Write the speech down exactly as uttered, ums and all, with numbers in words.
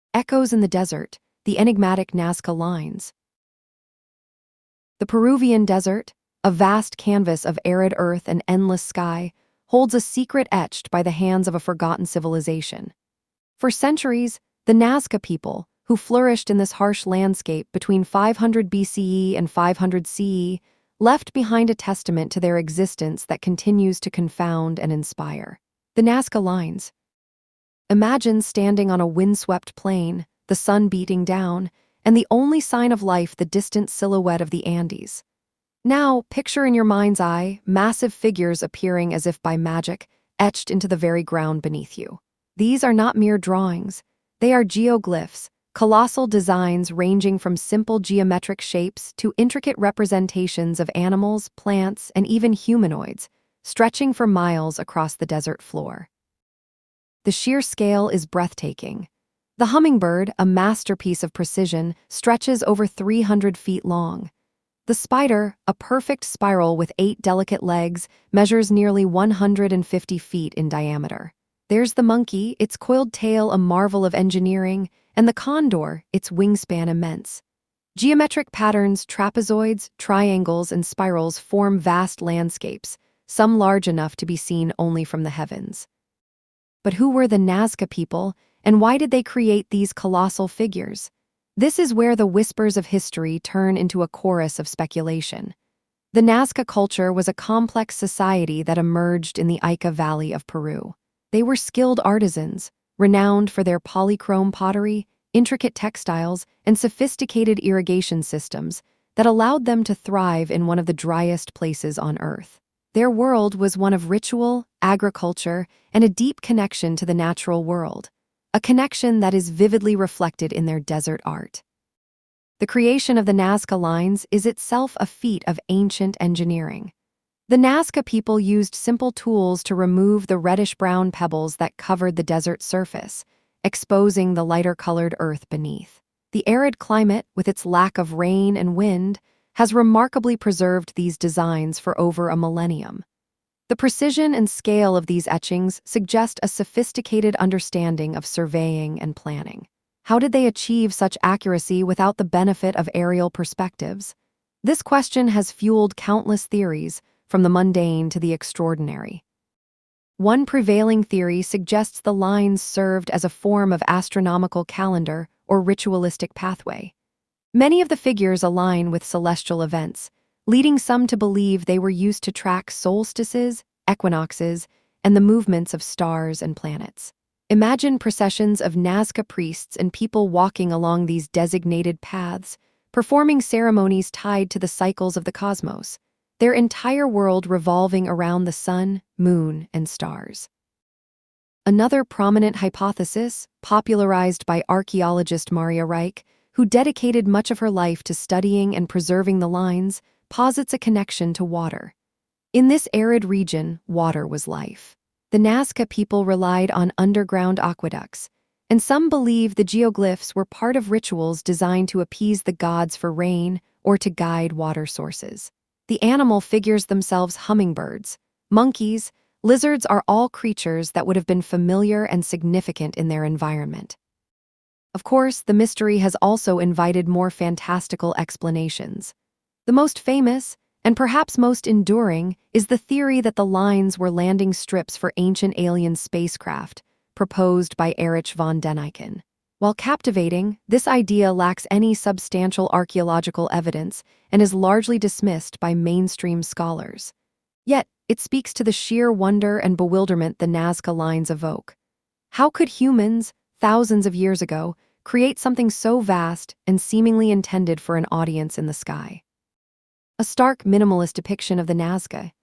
Echoes in the desert, the enigmatic Nazca Lines. The Peruvian desert, a vast canvas of arid earth and endless sky, holds a secret etched by the hands of a forgotten civilization. For centuries, the Nazca people, who flourished in this harsh landscape between five hundred B C E and five hundred C E, left behind a testament to their existence that continues to confound and inspire. The Nazca Lines. Imagine standing on a windswept plain, the sun beating down, and the only sign of life the distant silhouette of the Andes. Now, picture in your mind's eye massive figures appearing as if by magic, etched into the very ground beneath you. These are not mere drawings. They are geoglyphs, colossal designs ranging from simple geometric shapes to intricate representations of animals, plants, and even humanoids, stretching for miles across the desert floor. The sheer scale is breathtaking. The hummingbird, a masterpiece of precision, stretches over three hundred feet long. The spider, a perfect spiral with eight delicate legs, measures nearly one hundred fifty feet in diameter. There's the monkey, its coiled tail a marvel of engineering, and the condor, its wingspan immense. Geometric patterns, trapezoids, triangles, and spirals form vast landscapes, some large enough to be seen only from the heavens. But who were the Nazca people, and why did they create these colossal figures? This is where the whispers of history turn into a chorus of speculation. The Nazca culture was a complex society that emerged in the Ica Valley of Peru. They were skilled artisans, renowned for their polychrome pottery, intricate textiles, and sophisticated irrigation systems that allowed them to thrive in one of the driest places on Earth. Their world was one of ritual, agriculture, and a deep connection to the natural world, a connection that is vividly reflected in their desert art. The creation of the Nazca Lines is itself a feat of ancient engineering. The Nazca people used simple tools to remove the reddish-brown pebbles that covered the desert surface, exposing the lighter-colored earth beneath. The arid climate, with its lack of rain and wind, has remarkably preserved these designs for over a millennium. The precision and scale of these etchings suggest a sophisticated understanding of surveying and planning. How did they achieve such accuracy without the benefit of aerial perspectives? This question has fueled countless theories, from the mundane to the extraordinary. One prevailing theory suggests the lines served as a form of astronomical calendar or ritualistic pathway. Many of the figures align with celestial events, leading some to believe they were used to track solstices, equinoxes, and the movements of stars and planets. Imagine processions of Nazca priests and people walking along these designated paths, performing ceremonies tied to the cycles of the cosmos, their entire world revolving around the sun, moon, and stars. Another prominent hypothesis, popularized by archaeologist Maria Reich, who dedicated much of her life to studying and preserving the lines, posits a connection to water. In this arid region, water was life. The Nazca people relied on underground aqueducts, and some believe the geoglyphs were part of rituals designed to appease the gods for rain or to guide water sources. The animal figures themselves hummingbirds, monkeys, lizards are all creatures that would have been familiar and significant in their environment. Of course, the mystery has also invited more fantastical explanations. The most famous, and perhaps most enduring, is the theory that the lines were landing strips for ancient alien spacecraft, proposed by Erich von Däniken. While captivating, this idea lacks any substantial archaeological evidence and is largely dismissed by mainstream scholars. Yet, it speaks to the sheer wonder and bewilderment the Nazca Lines evoke. How could humans, thousands of years ago, create something so vast and seemingly intended for an audience in the sky? A stark minimalist depiction of the Nazca,